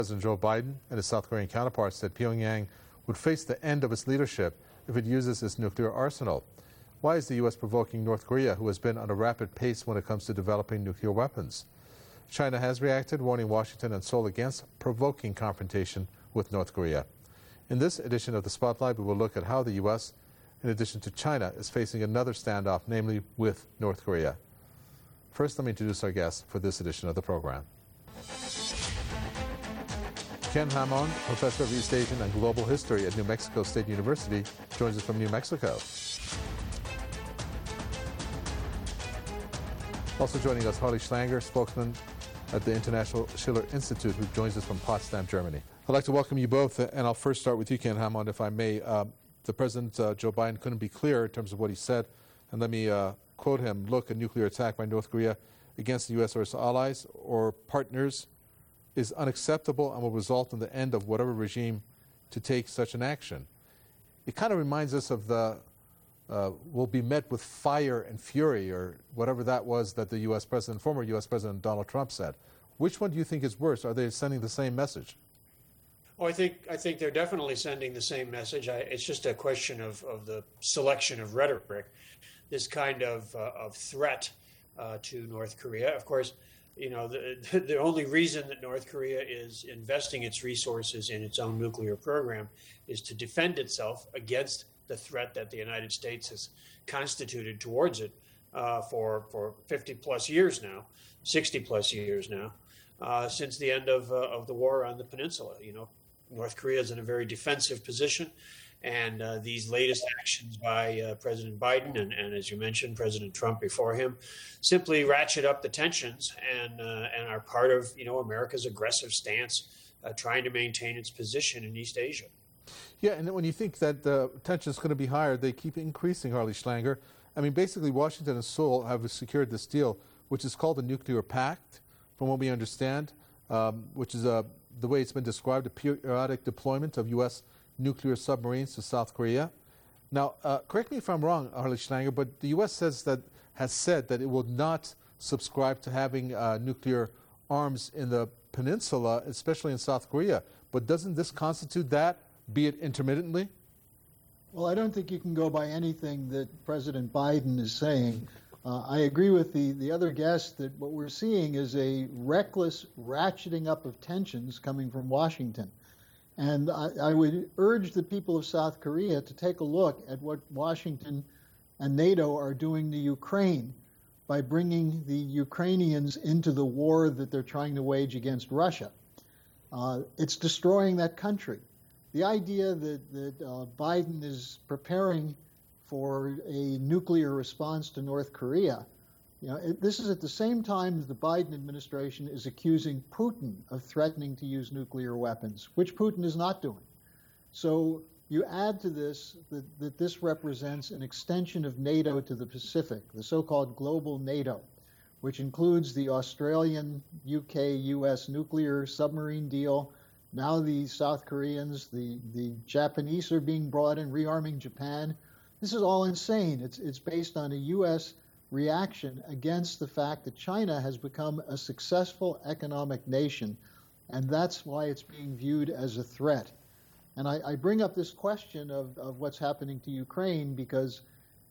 President Joe Biden and his South Korean counterpart said Pyongyang would face the end of its leadership if it uses its nuclear arsenal. Why is the U.S. provoking North Korea, who has been on a rapid pace when it comes to developing nuclear weapons? China has reacted, warning Washington and Seoul against provoking confrontation with North Korea. In this edition of the Spotlight, we will look at how the U.S., in addition to China, is facing another standoff, namely with North Korea. First, let me introduce our guest for this edition of the program. Ken Hamon, professor of East Asian and Global History at New Mexico State University, joins us from New Mexico. Also joining us, Harley Schlanger, spokesman at the International Schiller Institute, who joins us from Potsdam, Germany. I'd like to welcome you both, and I'll first start with you, Ken Hamon, if I may. The President, Joe Biden, couldn't be clearer in terms of what he said, and let me quote him: "Look, a nuclear attack by North Korea against the U.S. or its allies or partners is unacceptable and will result in the end of whatever regime to take such an action." It kind of reminds us of the will be met with fire and fury, or whatever that was that the U.S. President, former U.S. President Donald Trump said. Which one do you think is worse? Are they sending the same message? Oh, I think they're definitely sending the same message. It's just a question of the selection of rhetoric. This kind of threat to North Korea. Of course, you know, the only reason that North Korea is investing its resources in its own nuclear program is to defend itself against the threat that the United States has constituted towards it for 50 plus years now, 60 plus years now, since the end of the war on the peninsula. You know, North Korea is in a very defensive position. And these latest actions by President Biden and, as you mentioned, President Trump before him, simply ratchet up the tensions and are part of, you know, America's aggressive stance trying to maintain its position in East Asia. Yeah, and when you think that the tension is going to be higher, they keep increasing, Harley Schlanger. I mean, basically, Washington and Seoul have secured this deal, which is called the Nuclear Pact, from what we understand, which is the way it's been described, a periodic deployment of U.S. nuclear submarines to South Korea. Now, correct me if I'm wrong, Harley Schlanger, but the U.S. has said that it will not subscribe to having nuclear arms in the peninsula, especially in South Korea. But doesn't this constitute that, be it intermittently? Well, I don't think you can go by anything that President Biden is saying. I agree with the other guests that what we're seeing is a reckless ratcheting up of tensions coming from Washington. And I would urge the people of South Korea to take a look at what Washington and NATO are doing to Ukraine by bringing the Ukrainians into the war that they're trying to wage against Russia. It's destroying that country. The idea that Biden is preparing for a nuclear response to North Korea, you know, this is at the same time that the Biden administration is accusing Putin of threatening to use nuclear weapons, which Putin is not doing. So you add to this that this represents an extension of NATO to the Pacific, the so-called global NATO, which includes the Australian, UK, US nuclear submarine deal. Now the South Koreans, the Japanese are being brought in, rearming Japan. This is all insane. It's based on a U.S. reaction against the fact that China has become a successful economic nation, and that's why it's being viewed as a threat. And I bring up this question of what's happening to Ukraine because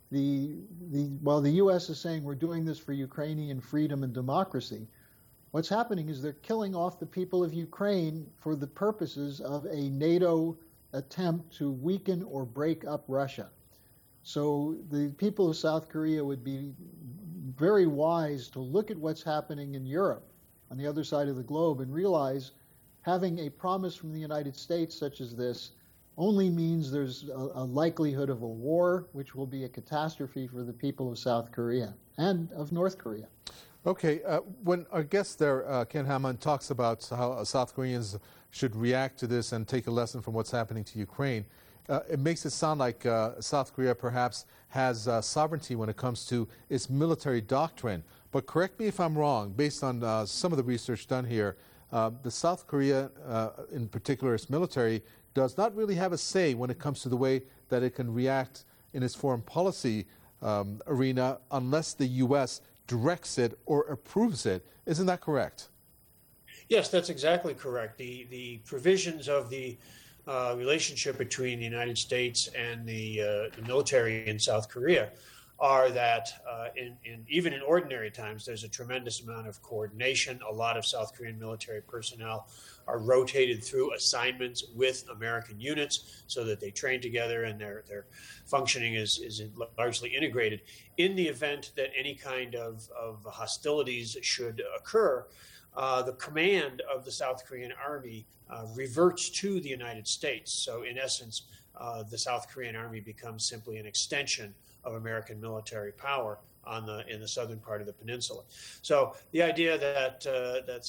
while the U.S. is saying we're doing this for Ukrainian freedom and democracy, what's happening is they're killing off the people of Ukraine for the purposes of a NATO attempt to weaken or break up Russia. So the people of South Korea would be very wise to look at what's happening in Europe on the other side of the globe and realize having a promise from the United States such as this only means there's a likelihood of a war, which will be a catastrophe for the people of South Korea and of North Korea. Okay, when our guest there, Ken Hamon, talks about how South Koreans should react to this and take a lesson from what's happening to Ukraine, it makes it sound like South Korea perhaps has sovereignty when it comes to its military doctrine. But correct me if I'm wrong, based on some of the research done here, the South Korea, in particular its military, does not really have a say when it comes to the way that it can react in its foreign policy arena unless the U.S. directs it or approves it. Isn't that correct? Yes, that's exactly correct. The provisions of the relationship between the United States and the military in South Korea are that even in ordinary times, there's a tremendous amount of coordination. A lot of South Korean military personnel are rotated through assignments with American units so that they train together and their functioning is largely integrated. In the event that any kind of hostilities should occur, the command of the South Korean army reverts to the United States. So in essence, the South Korean army becomes simply an extension of American military power in the southern part of the peninsula. So the idea that that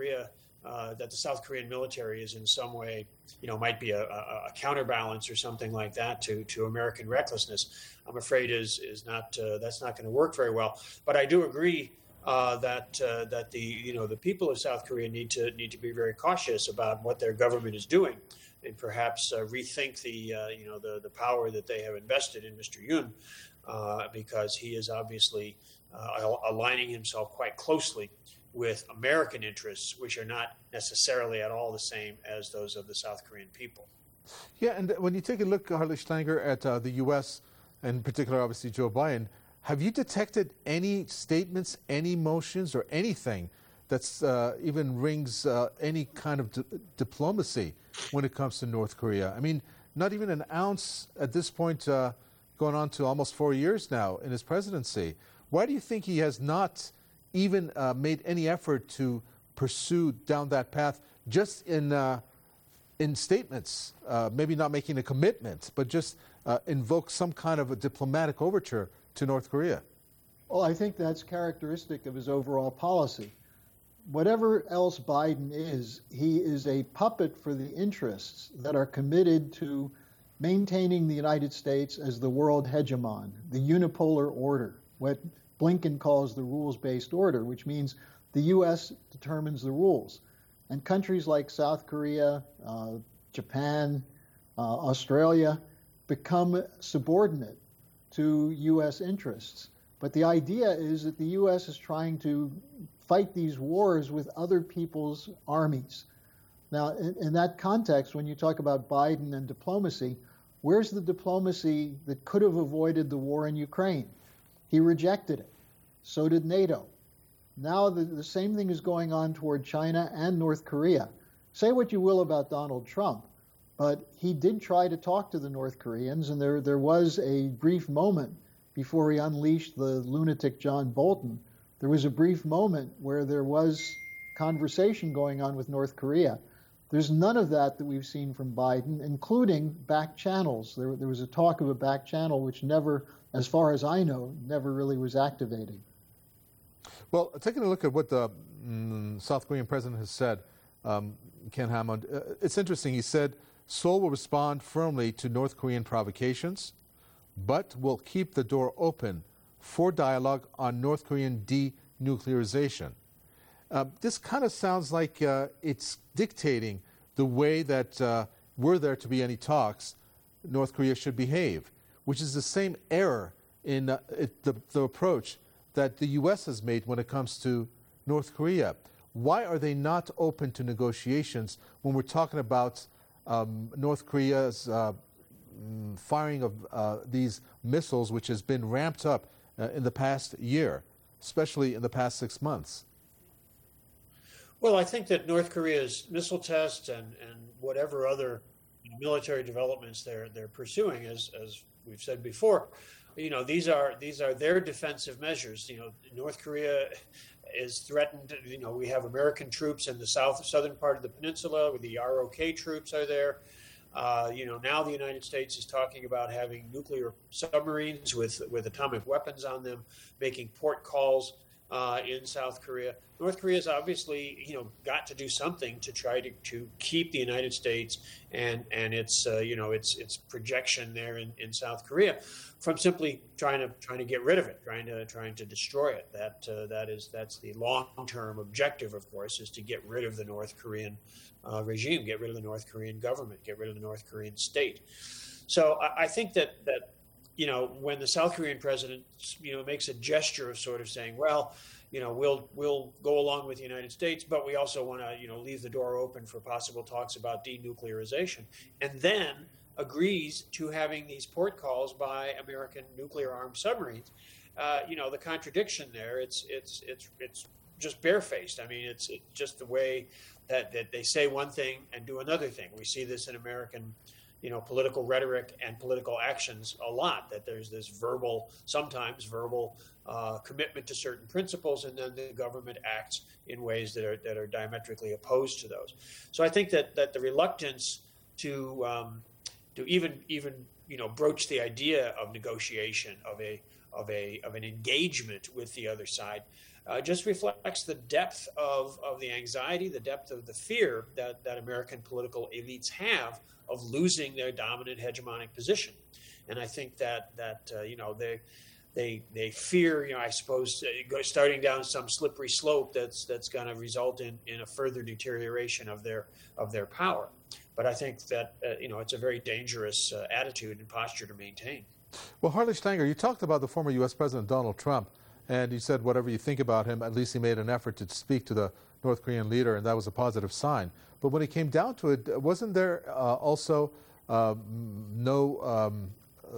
the South Korean military is in some way, might be a counterbalance or something like that to American recklessness, I'm afraid is not that's not going to work very well. But I do agree that the people of South Korea need to be very cautious about what their government is doing, and perhaps rethink the power that they have invested in Mr. Yoon, because he is obviously aligning himself quite closely with American interests, which are not necessarily at all the same as those of the South Korean people. Yeah, and when you take a look, Harley Schlanger, at the U.S., and in particular, obviously, Joe Biden, have you detected any statements, any motions, or anything that's even rings any kind of diplomacy when it comes to North Korea? I mean, not even an ounce at this point, going on to almost 4 years now in his presidency. Why do you think he has not even made any effort to pursue down that path, just in statements, maybe not making a commitment, but just invoke some kind of a diplomatic overture to North Korea? Well, I think that's characteristic of his overall policy. Whatever else Biden is, he is a puppet for the interests that are committed to maintaining the United States as the world hegemon, the unipolar order, what Blinken calls the rules-based order, which means the U.S. determines the rules. And countries like South Korea, Japan, Australia become subordinate to U.S. interests. But the idea is that the U.S. is trying to fight these wars with other people's armies. Now, in that context, when you talk about Biden and diplomacy, where's the diplomacy that could have avoided the war in Ukraine? He rejected it. So did NATO. Now the same thing is going on toward China and North Korea. Say what you will about Donald Trump, but he did try to talk to the North Koreans, and there was a brief moment before he unleashed the lunatic John Bolton. There was a brief moment where there was conversation going on with North Korea. There's none of that we've seen from Biden, including back channels. There was a talk of a back channel which never, as far as I know, never really was activated. Well, taking a look at what the South Korean president has said, Ken Hammond, it's interesting. He said Seoul will respond firmly to North Korean provocations, but will keep the door open for dialogue on North Korean denuclearization. This kind of sounds like it's dictating the way that were there to be any talks, North Korea should behave, which is the same error in the approach that the U.S. has made when it comes to North Korea. Why are they not open to negotiations when we're talking about North Korea's firing of these missiles, which has been ramped up in the past year, especially in the past 6 months? Well, I think that North Korea's missile tests and whatever other military developments they're pursuing, as we've said before, these are their defensive measures. North Korea is threatened. We have American troops in the southern part of the peninsula, where the ROK troops are there. Now the United States is talking about having nuclear submarines with atomic weapons on them, making port calls in South Korea. North Korea's obviously, got to do something to try to keep the United States and its its projection there in South Korea from simply trying to get rid of it, trying to destroy it. That's the long-term objective, of course, is to get rid of the North Korean regime, get rid of the North Korean government, get rid of the North Korean state. So I think that when the South Korean president, makes a gesture of sort of saying, well, we'll go along with the United States, but we also want to, leave the door open for possible talks about denuclearization, and then agrees to having these port calls by American nuclear-armed submarines. The contradiction there, it's just barefaced. I mean, it's just the way that they say one thing and do another thing. We see this in American, political rhetoric and political actions a lot, that there's this sometimes verbal commitment to certain principles, and then the government acts in ways that are diametrically opposed to those. So I think that the reluctance to even broach the idea of negotiation, of an engagement with the other side, just reflects the depth of the anxiety, the depth of the fear that American political elites have of losing their dominant hegemonic position. And I think that they fear, I suppose, starting down some slippery slope that's going to result in a further deterioration of their power. But I think that it's a very dangerous attitude and posture to maintain. Well, Harley Stanger, you talked about the former U.S. President Donald Trump, and you said whatever you think about him, at least he made an effort to speak to the North Korean leader, and that was a positive sign. But when it came down to it, wasn't there also no,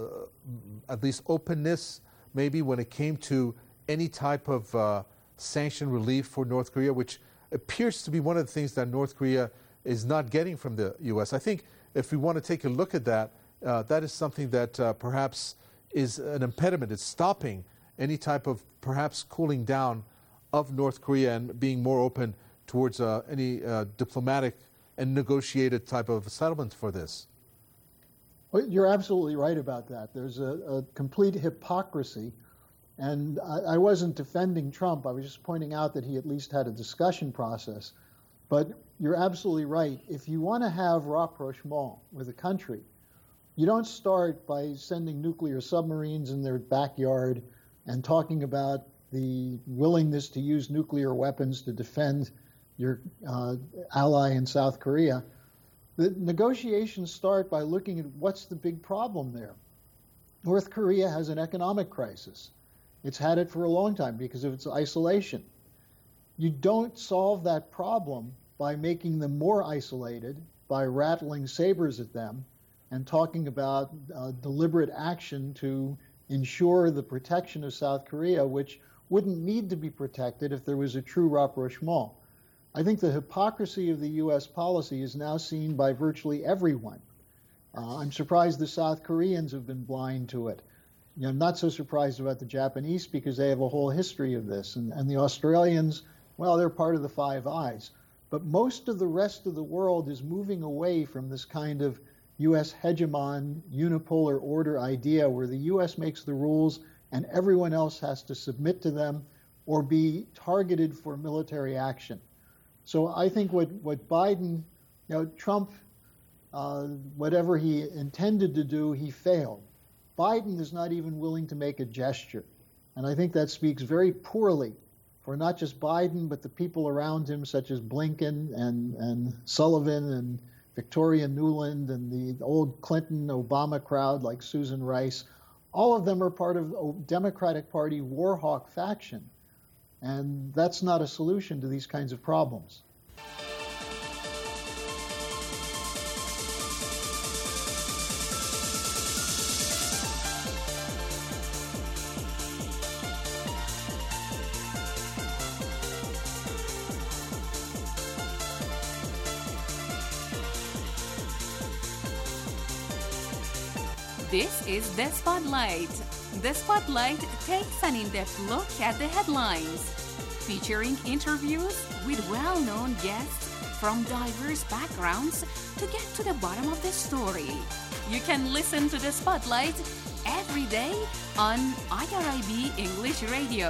at least openness, maybe, when it came to any type of sanction relief for North Korea, which appears to be one of the things that North Korea is not getting from the U.S.? I think if we want to take a look at that, that is something that perhaps is an impediment. It's stopping any type of perhaps cooling down of North Korea and being more open towards any diplomatic and negotiated type of settlement for this. Well, you're absolutely right about that. There's a complete hypocrisy. And I wasn't defending Trump. I was just pointing out that he at least had a discussion process. But you're absolutely right. If you want to have rapprochement with a country, you don't start by sending nuclear submarines in their backyard and talking about the willingness to use nuclear weapons to defend your ally in South Korea. The negotiations start by looking at what's the big problem there. North Korea has an economic crisis. It's had it for a long time because of its isolation. You don't solve that problem by making them more isolated, by rattling sabers at them, and talking about deliberate action to ensure the protection of South Korea, which wouldn't need to be protected if there was a true rapprochement. I think the hypocrisy of the U.S. policy is now seen by virtually everyone. I'm surprised the South Koreans have been blind to it. I'm not so surprised about the Japanese because they have a whole history of this. And the Australians, well, they're part of the Five Eyes. But most of the rest of the world is moving away from this kind of U.S. hegemon, unipolar order idea where the U.S. makes the rules and everyone else has to submit to them or be targeted for military action. So I think what Biden, Trump, whatever he intended to do, he failed. Biden is not even willing to make a gesture. And I think that speaks very poorly for not just Biden, but the people around him, such as Blinken and Sullivan and Victoria Nuland and the old Clinton-Obama crowd like Susan Rice. All of them are part of the Democratic Party war hawk faction. And that's not a solution to these kinds of problems. This is The Spotlight. The Spotlight takes an in-depth look at the headlines, featuring interviews with well-known guests from diverse backgrounds to get to the bottom of the story. You can listen to The Spotlight every day on IRIB English Radio.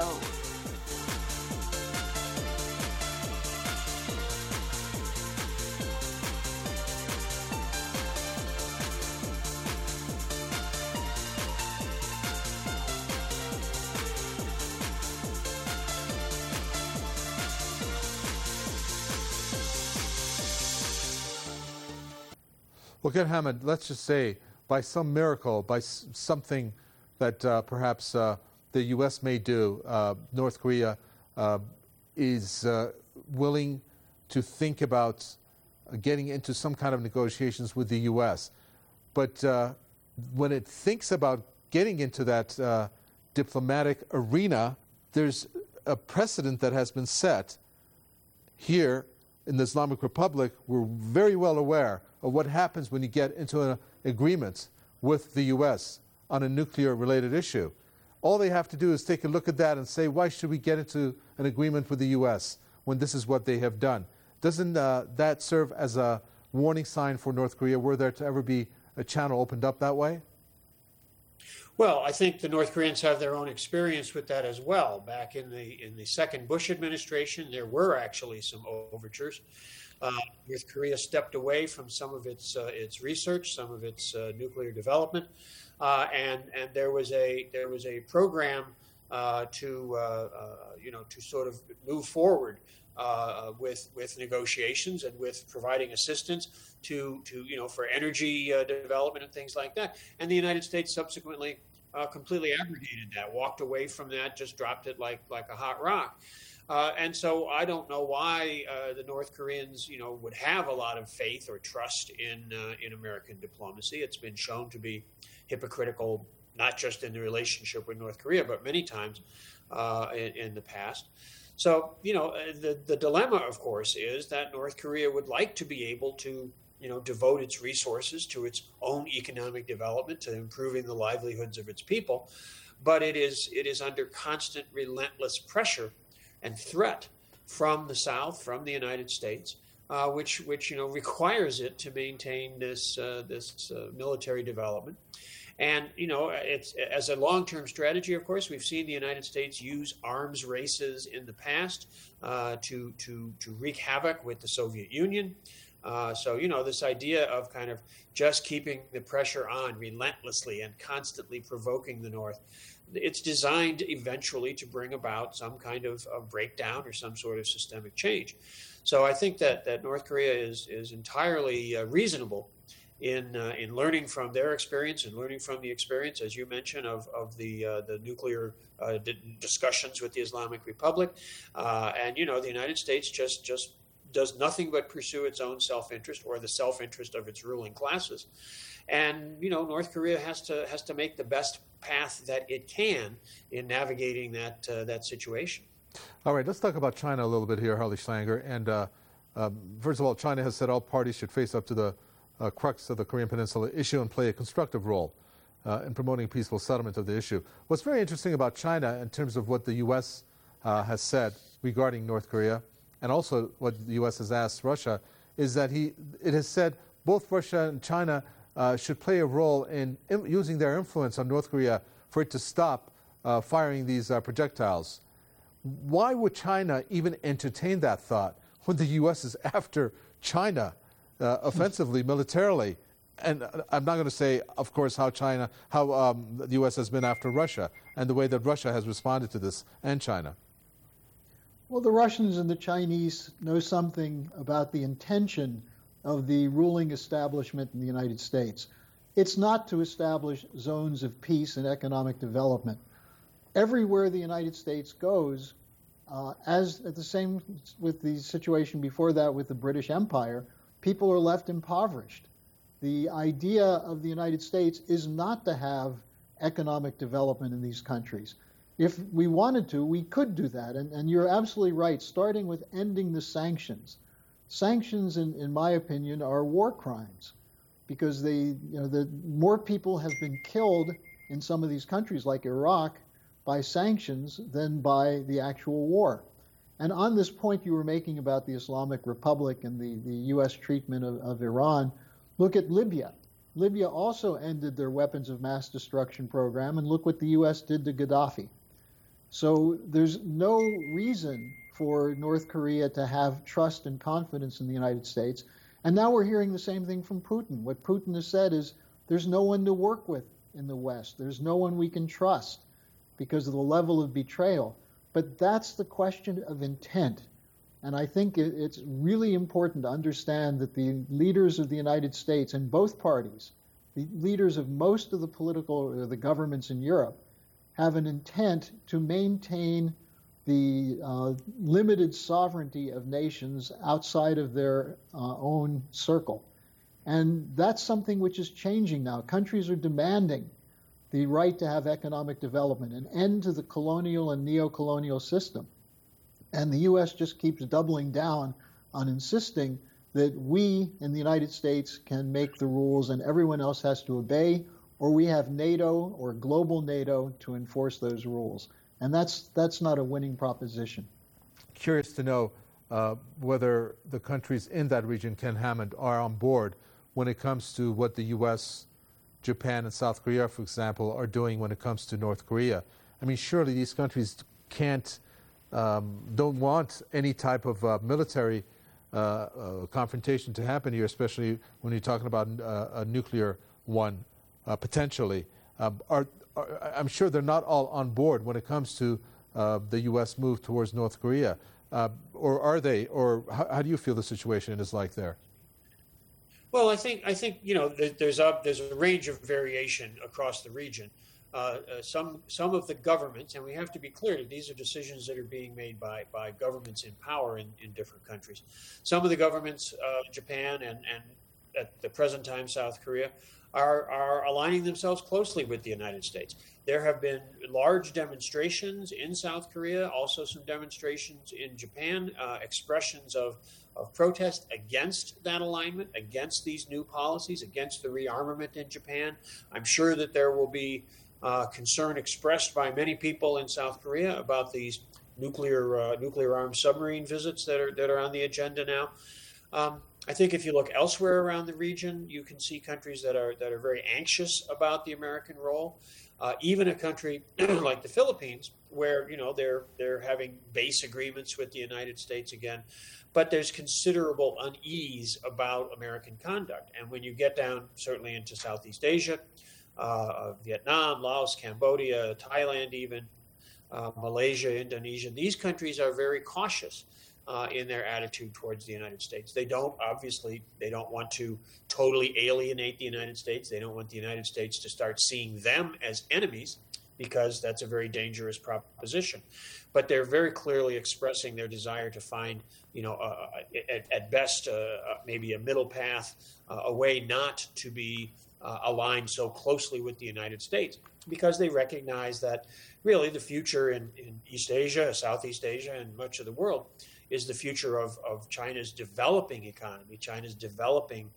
Well, Ken Hammond, let's just say, by some miracle, by something that perhaps the U.S. may do, North Korea is willing to think about getting into some kind of negotiations with the U.S. But when it thinks about getting into that diplomatic arena, there's a precedent that has been set here in the Islamic Republic. We're very well aware of what happens when you get into an agreement with the U.S. on a nuclear-related issue. All they have to do is take a look at that and say, why should we get into an agreement with the U.S. when this is what they have done? Doesn't that serve as a warning sign for North Korea? Were there to ever be a channel opened up that way? Well, I think the North Koreans have their own experience with that as well. Back in the second Bush administration, there were actually some overtures. North Korea stepped away from some of its research, some of its nuclear development, and there was a program to sort of move forward with negotiations and with providing assistance to for energy development and things like that. And the United States subsequently completely abrogated that, walked away from that, just dropped it like a hot rock. And so I don't know why the North Koreans, would have a lot of faith or trust in American diplomacy. It's been shown to be hypocritical, not just in the relationship with North Korea, but many times in the past. So, the dilemma, of course, is that North Korea would like to be able to, devote its resources to its own economic development, to improving the livelihoods of its people. But it is under constant, relentless pressure and threat from the South, from the United States, which requires it to maintain this military development. And, it's as a long-term strategy, of course, we've seen the United States use arms races in the past to wreak havoc with the Soviet Union. So, this idea of kind of just keeping the pressure on relentlessly and constantly provoking the North, it's designed eventually to bring about some kind of breakdown or some sort of systemic change. So I think that North Korea is entirely reasonable in learning from their experience and learning from the experience, as you mentioned, of the nuclear discussions with the Islamic Republic. And, the United States just does nothing but pursue its own self-interest or the self-interest of its ruling classes. And, North Korea has to make the best path that it can in navigating that situation. All right, let's talk about China a little bit here, Harley Schlanger. And first of all, China has said all parties should face up to the crux of the Korean Peninsula issue and play a constructive role in promoting peaceful settlement of the issue. What's very interesting about China in terms of what the U.S. Has said regarding North Korea, and also what the U.S. has asked Russia, is that it has said both Russia and China should play a role in using their influence on North Korea for it to stop firing these projectiles. Why would China even entertain that thought when the U.S. is after China offensively, militarily? And I'm not going to say, of course, how the U.S. has been after Russia and the way that Russia has responded to this, and China. Well, the Russians and the Chinese know something about the intention of the ruling establishment in the United States. It's not to establish zones of peace and economic development. Everywhere the United States goes, as at the same with the situation before that with the British Empire, people are left impoverished. The idea of the United States is not to have economic development in these countries. If we wanted to, we could do that. And you're absolutely right, starting with ending the sanctions. Sanctions, in my opinion, are war crimes because the more people have been killed in some of these countries like Iraq by sanctions than by the actual war. And on this point you were making about the Islamic Republic and the U.S. treatment of Iran, look at Libya. Libya also ended their weapons of mass destruction program, and look what the U.S. did to Gaddafi. So there's no reason for North Korea to have trust and confidence in the United States. And now we're hearing the same thing from Putin. What Putin has said is there's no one to work with in the West. There's no one we can trust because of the level of betrayal. But that's the question of intent. And I think it's really important to understand that the leaders of the United States and both parties, the leaders of most of the political or the governments in Europe, have an intent to maintain the limited sovereignty of nations outside of their own circle. And that's something which is changing now. Countries are demanding the right to have economic development, an end to the colonial and neo-colonial system. And the U.S. just keeps doubling down on insisting that we in the United States can make the rules and everyone else has to obey, or we have NATO or global NATO to enforce those rules. And that's not a winning proposition. Curious to know whether the countries in that region, Ken Hammond, are on board when it comes to what the U.S., Japan, and South Korea, for example, are doing when it comes to North Korea. I mean, surely these countries don't want any type of military confrontation to happen here, especially when you're talking about a nuclear one, potentially. I'm sure they're not all on board when it comes to the U.S. move towards North Korea. Or are they? Or how do you feel the situation is like there? Well, I think there's a range of variation across the region. Some of the governments, and we have to be clear that these are decisions that are being made by governments in power in different countries. Some of the governments, Japan and at the present time South Korea, are aligning themselves closely with the United States. There have been large demonstrations in South Korea, also some demonstrations in Japan, expressions of protest against that alignment, against these new policies, against the rearmament in Japan. I'm sure that there will be concern expressed by many people in South Korea about these nuclear armed submarine visits that are on the agenda now. I think if you look elsewhere around the region, you can see countries that are very anxious about the American role. Even a country like the Philippines, where they're having base agreements with the United States again, but there's considerable unease about American conduct. And when you get down certainly into Southeast Asia, Vietnam, Laos, Cambodia, Thailand, even Malaysia, Indonesia, these countries are very cautious in their attitude towards the United States. They don't want to totally alienate the United States. They don't want the United States to start seeing them as enemies, because that's a very dangerous proposition. But they're very clearly expressing their desire to find, at best, maybe a middle path, a way not to be aligned so closely with the United States, because they recognize that really the future in East Asia, Southeast Asia, and much of the world is the future of China's developing economy, China's developing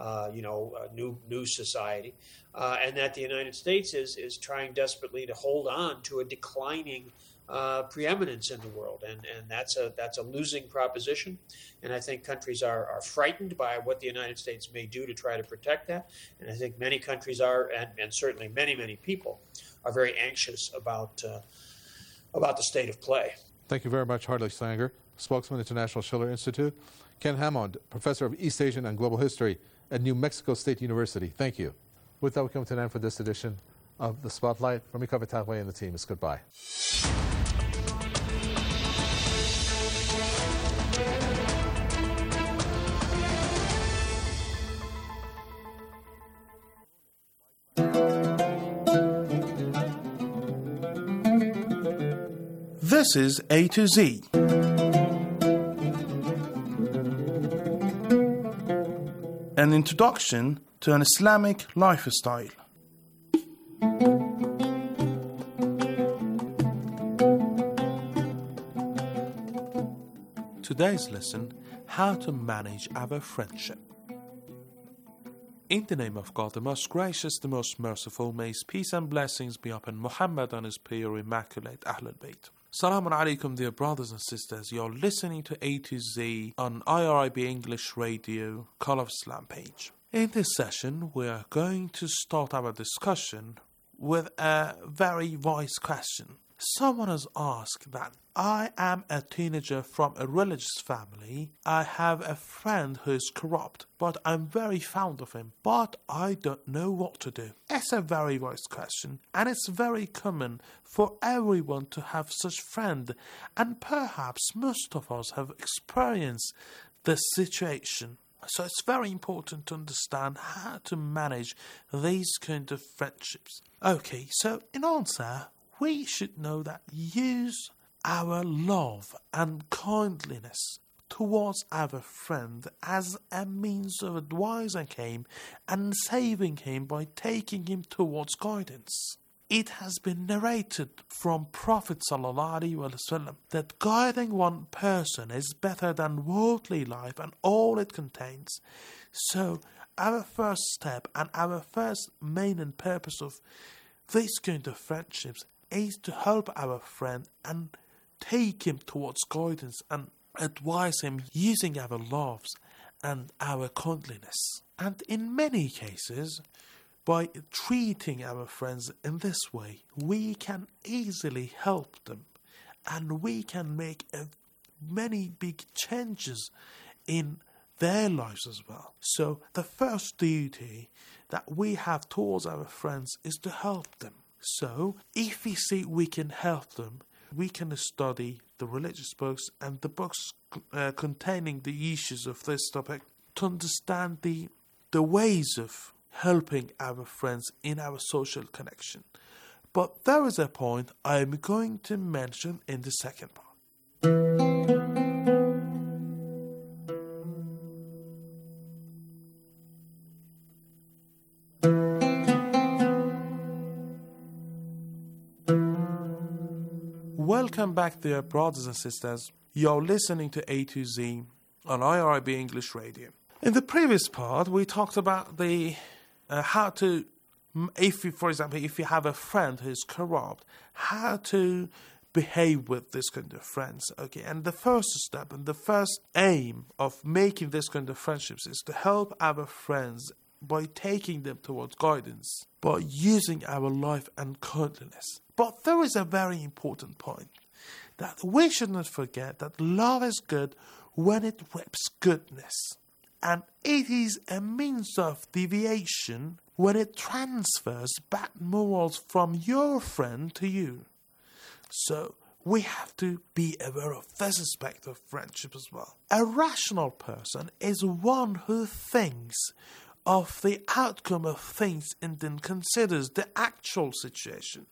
new society, and that the United States is trying desperately to hold on to a declining preeminence in the world, and that's a losing proposition. And I think countries are frightened by what the United States may do to try to protect that. And I think many countries are, and certainly many people are very anxious about the state of play. Thank you very much, Hartley Sanger, spokesman, International Schiller Institute. Ken Hammond, professor of East Asian and Global History at New Mexico State University. Thank you. With that, we come to an end for this edition of The Spotlight. From me, Kavatagway, and the team, it's goodbye. This is A to Z. An introduction to an Islamic lifestyle. Today's lesson, how to manage our friendship. In the name of God, the most gracious, the most merciful, may His peace and blessings be upon Muhammad and his pure, immaculate Ahlul Bayt. Assalamu alaikum, dear brothers and sisters. You're listening to A to Z on IRIB English Radio, Call of Islam page. In this session, we are going to start our discussion with a very wise question. Someone has asked that I am a teenager from a religious family. I have a friend who is corrupt, but I'm very fond of him. But I don't know what to do. It's a very wise question, and it's very common for everyone to have such friend, and perhaps most of us have experienced this situation. So it's very important to understand how to manage these kind of friendships. Okay, so in answer, we should know that use our love and kindliness towards our friend as a means of advising him and saving him by taking him towards guidance. It has been narrated from Prophet ﷺ that guiding one person is better than worldly life and all it contains. So, our first step and our first main and purpose of this kind of friendships is to help our friend and take him towards guidance and advise him using our loves and our kindliness. And in many cases, by treating our friends in this way, we can easily help them and we can make many big changes in their lives as well. So the first duty that we have towards our friends is to help them. So if we see we can help them, we can study the religious books and the books containing the issues of this topic to understand the ways of helping our friends in our social connection. But there is a point I am going to mention in the second part. Welcome back, dear brothers and sisters. You're listening to A to Z on IRIB English Radio. In the previous part, we talked about the how to, if you have a friend who's corrupt, how to behave with this kind of friends. Okay, and the first step and the first aim of making this kind of friendships is to help our friends by taking them towards guidance, by using our life and kindliness. But there is a very important point that we should not forget that love is good when it reaps goodness. And it is a means of deviation when it transfers bad morals from your friend to you. So we have to be aware of this aspect of friendship as well. A rational person is one who thinks of the outcome of things and then considers the actual situation.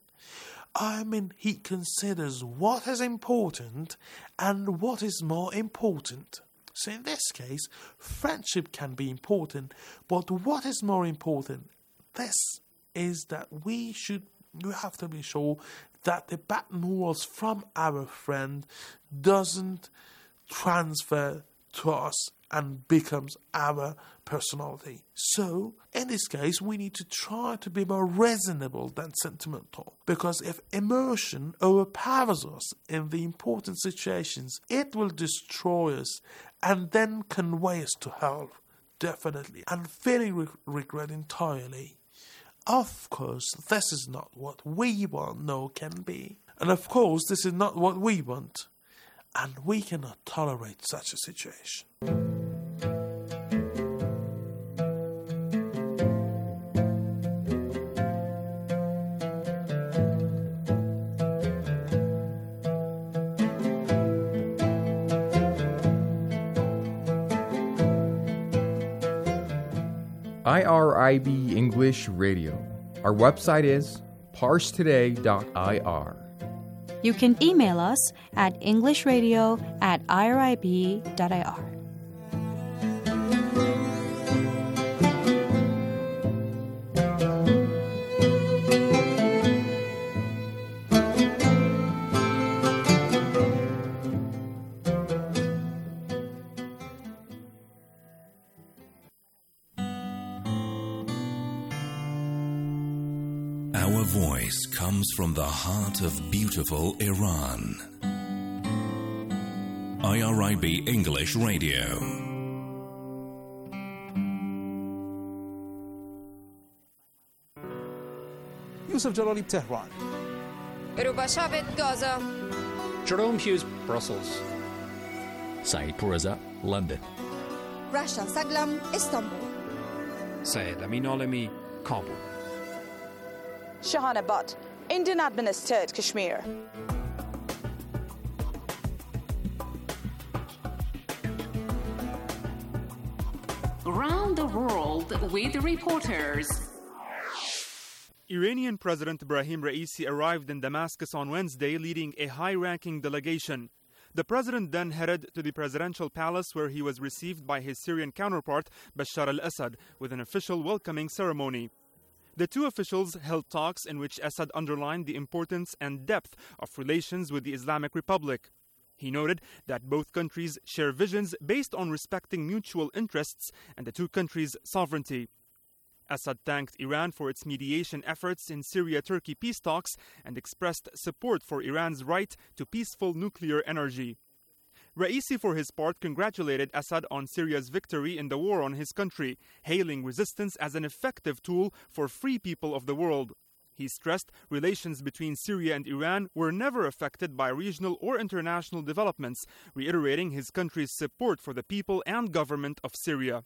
I mean, he considers what is important and what is more important. So in this case, friendship can be important, but what is more important? This is that we have to be sure that the bad morals from our friend doesn't transfer to us and becomes our personality. So, in this case, we need to try to be more reasonable than sentimental. Because if emotion overpowers us in the important situations, it will destroy us and then convey us to hell, definitely, and feeling regret entirely. Of course, this is not what we want, nor can be. And of course, this is not what we want. And we cannot tolerate such a situation. IRIB English Radio. Our website is parstoday.ir. You can email us at englishradio@irib.ir. Our voice comes from the heart of beautiful Iran. IRIB English Radio. Yusuf Jalali, Tehran. Rubashavet, Gaza. Jerome Hughes, Brussels. Saeed Pourreza, London. Rasha Saglam, Istanbul. Syed Amin Alemi, Kabul. Shahana Butt, Indian administered Kashmir. Around the world with reporters. Iranian President Ebrahim Raisi arrived in Damascus on Wednesday leading a high-ranking delegation. The president then headed to the presidential palace where he was received by his Syrian counterpart Bashar al-Assad with an official welcoming ceremony. The two officials held talks in which Assad underlined the importance and depth of relations with the Islamic Republic. He noted that both countries share visions based on respecting mutual interests and the two countries' sovereignty. Assad thanked Iran for its mediation efforts in Syria-Turkey peace talks and expressed support for Iran's right to peaceful nuclear energy. Raisi, for his part, congratulated Assad on Syria's victory in the war on his country, hailing resistance as an effective tool for free people of the world. He stressed relations between Syria and Iran were never affected by regional or international developments, reiterating his country's support for the people and government of Syria.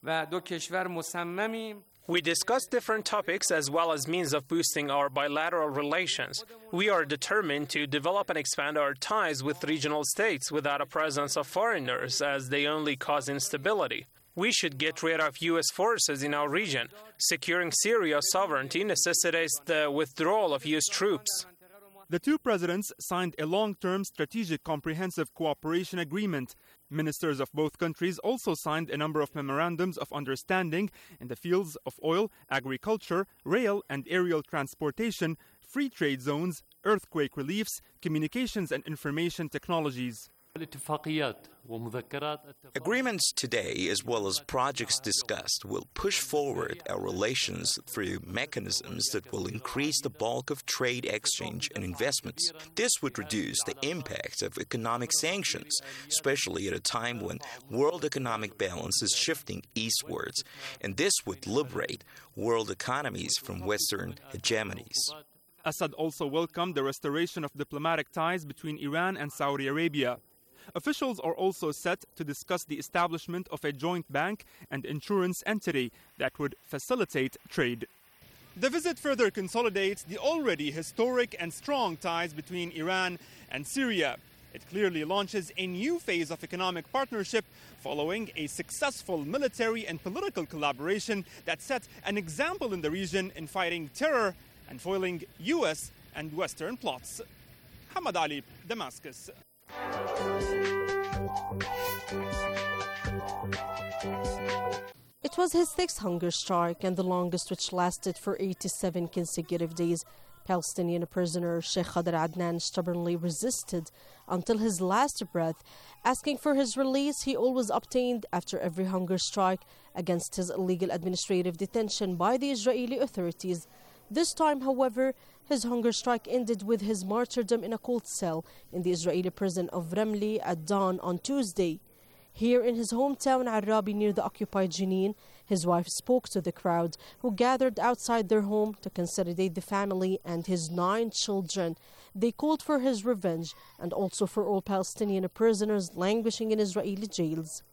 We discussed different topics as well as means of boosting our bilateral relations. We are determined to develop and expand our ties with regional states without a presence of foreigners, as they only cause instability. We should get rid of U.S. forces in our region. Securing Syria's sovereignty necessitates the withdrawal of U.S. troops. The two presidents signed a long-term strategic comprehensive cooperation agreement. Ministers of both countries also signed a number of memorandums of understanding in the fields of oil, agriculture, rail and aerial transportation, free trade zones, earthquake reliefs, communications and information technologies. Agreements today, as well as projects discussed, will push forward our relations through mechanisms that will increase the bulk of trade exchange and investments. This would reduce the impact of economic sanctions, especially at a time when world economic balance is shifting eastwards, and this would liberate world economies from Western hegemonies. Assad also welcomed the restoration of diplomatic ties between Iran and Saudi Arabia. Officials are also set to discuss the establishment of a joint bank and insurance entity that would facilitate trade. The visit further consolidates the already historic and strong ties between Iran and Syria. It clearly launches a new phase of economic partnership following a successful military and political collaboration that set an example in the region in fighting terror and foiling U.S. and Western plots. Hamad Ali, Damascus. It was his sixth hunger strike and the longest, which lasted for 87 consecutive days. Palestinian prisoner Sheikh Khadr Adnan stubbornly resisted until his last breath, asking for his release. He always obtained after every hunger strike against his illegal administrative detention by the Israeli authorities. This time, however, his hunger strike ended with his martyrdom in a cold cell in the Israeli prison of Ramli at dawn on Tuesday. Here in his hometown Arabi near the occupied Jenin, his wife spoke to the crowd who gathered outside their home to consolidate the family and his 9 children. They called for his revenge and also for all Palestinian prisoners languishing in Israeli jails.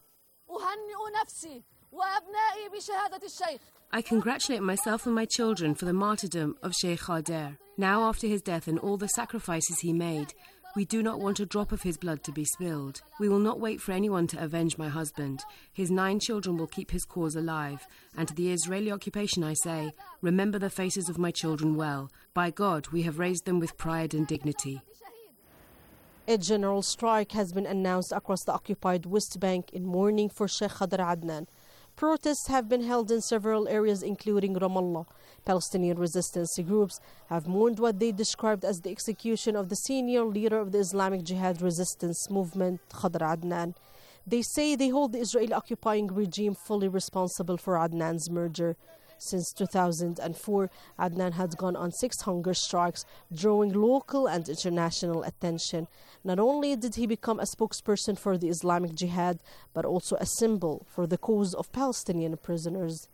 I congratulate myself and my children for the martyrdom of Sheikh Khadr. Now, after his death and all the sacrifices he made, we do not want a drop of his blood to be spilled. We will not wait for anyone to avenge my husband. His 9 children will keep his cause alive. And to the Israeli occupation I say, remember the faces of my children well. By God, we have raised them with pride and dignity. A general strike has been announced across the occupied West Bank in mourning for Sheikh Khadr Adnan. Protests have been held in several areas, including Ramallah. Palestinian resistance groups have mourned what they described as the execution of the senior leader of the Islamic Jihad resistance movement, Khadr Adnan. They say they hold the Israeli occupying regime fully responsible for Adnan's murder. Since 2004, Adnan had gone on 6 hunger strikes, drawing local and international attention. Not only did he become a spokesperson for the Islamic Jihad, but also a symbol for the cause of Palestinian prisoners.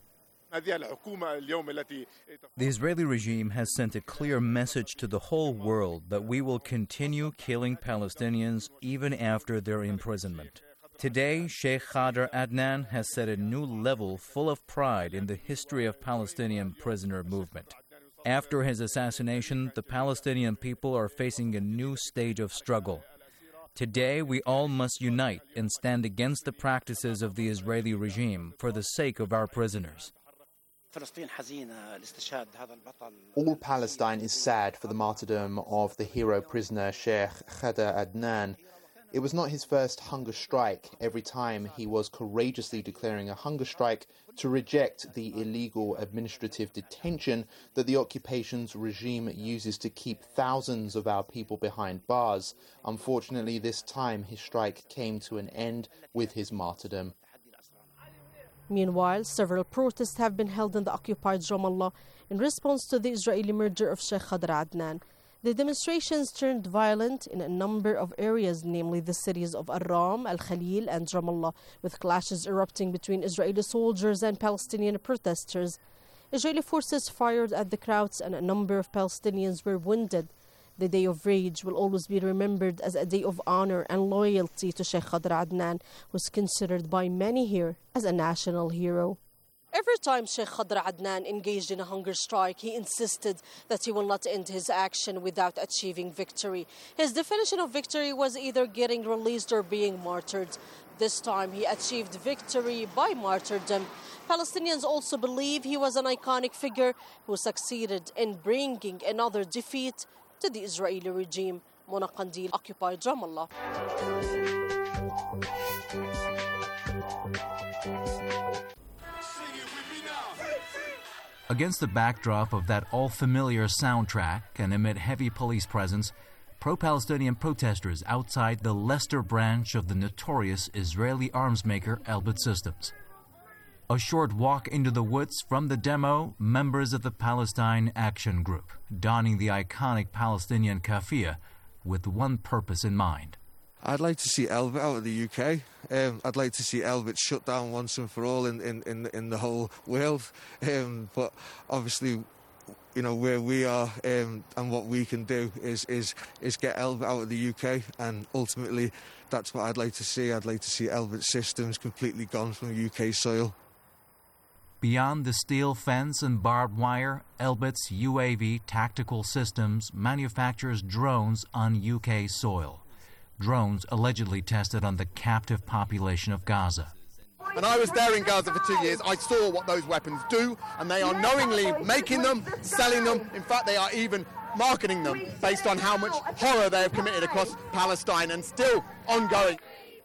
The Israeli regime has sent a clear message to the whole world that we will continue killing Palestinians even after their imprisonment. Today, Sheikh Khadr Adnan has set a new level full of pride in the history of Palestinian prisoner movement. After his assassination, the Palestinian people are facing a new stage of struggle. Today, we all must unite and stand against the practices of the Israeli regime for the sake of our prisoners. All Palestine is sad for the martyrdom of the hero prisoner Sheikh Khadr Adnan. It was not his first hunger strike. Every time he was courageously declaring a hunger strike to reject the illegal administrative detention that the occupation's regime uses to keep thousands of our people behind bars. Unfortunately, this time his strike came to an end with his martyrdom. Meanwhile, several protests have been held in the occupied Ramallah in response to the Israeli murder of Sheikh Khadr Adnan. The demonstrations turned violent in a number of areas, namely the cities of Ar-Ram, Al-Khalil and Ramallah, with clashes erupting between Israeli soldiers and Palestinian protesters. Israeli forces fired at the crowds and a number of Palestinians were wounded. The Day of Rage will always be remembered as a day of honor and loyalty to Sheikh Khadr Adnan, who is considered by many here as a national hero. Every time Sheikh Khadr Adnan engaged in a hunger strike, he insisted that he will not end his action without achieving victory. His definition of victory was either getting released or being martyred. This time he achieved victory by martyrdom. Palestinians also believe he was an iconic figure who succeeded in bringing another defeat to the Israeli regime. Mona Qandil, occupied Ramallah. Against the backdrop of that all-familiar soundtrack and amid heavy police presence, pro-Palestinian protesters outside the Leicester branch of the notorious Israeli arms maker Elbit Systems. A short walk into the woods from the demo, members of the Palestine Action Group, donning the iconic Palestinian kafia with one purpose in mind. I'd like to see Elbit out of the UK. I'd like to see Elbit shut down once and for all in the whole world. But obviously, you know, where we are and what we can do is get Elbit out of the UK, and ultimately that's what I'd like to see. I'd like to see Elbit Systems completely gone from UK soil. Beyond the steel fence and barbed wire, Elbit's UAV Tactical Systems manufactures drones on UK soil. Drones allegedly tested on the captive population of Gaza. And I was there in Gaza for 2 years. I saw what those weapons do, and they are knowingly making them, selling them. In fact, they are even marketing them based on how much horror they have committed across Palestine and still ongoing.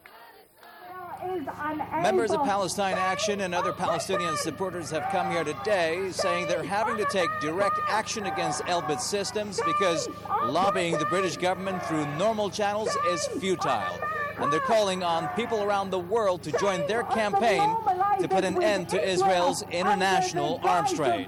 Members of Palestine Action and other Palestinian supporters have come here today saying they're having to take direct action against Elbit Systems because lobbying the British government through normal channels is futile. And they're calling on people around the world to join their campaign to put an end to Israel's international arms trade.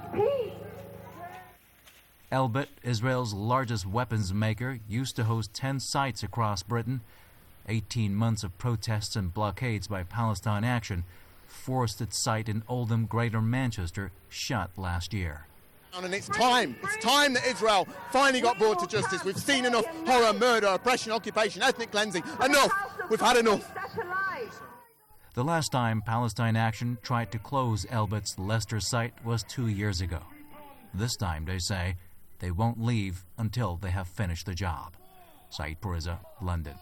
Elbit, Israel's largest weapons maker, used to host 10 sites across Britain. 18 months of protests and blockades by Palestine Action forced its site in Oldham, Greater Manchester, shut last year. And it's time that Israel finally got brought to justice. We've seen enough horror, murder, oppression, occupation, ethnic cleansing. Enough! We've had enough. The last time Palestine Action tried to close Elbit's Leicester site was 2 years ago. This time, they say, they won't leave until they have finished the job. Saeed Puriza, London.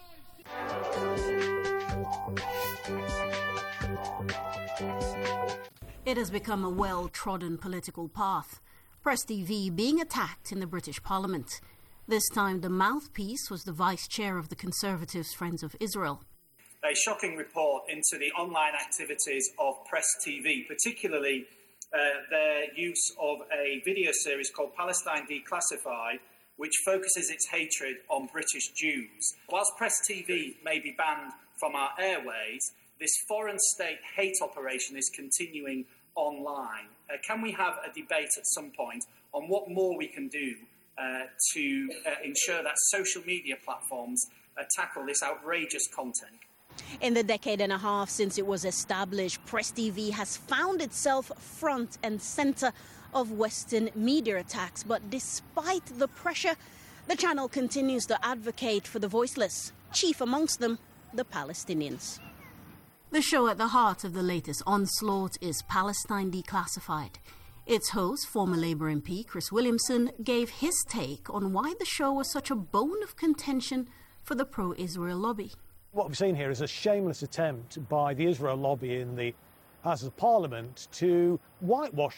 It has become a well-trodden political path. Press TV being attacked in the British Parliament. This time the mouthpiece was the Vice Chair of the Conservatives' Friends of Israel. A shocking report into the online activities of Press TV, particularly their use of a video series called Palestine Declassified, which focuses its hatred on British Jews. Whilst Press TV may be banned from our airways, this foreign state hate operation is continuing online. Can we have a debate at some point on what more we can do to ensure that social media platforms tackle this outrageous content? In the decade and a half since it was established, Press TV has found itself front and center of Western media attacks. But despite the pressure, the channel continues to advocate for the voiceless, chief amongst them, the Palestinians. The show at the heart of the latest onslaught is Palestine Declassified. Its host, former Labour MP Chris Williamson, gave his take on why the show was such a bone of contention for the pro-Israel lobby. What we've seen here is a shameless attempt by the Israel lobby in the Houses of Parliament to whitewash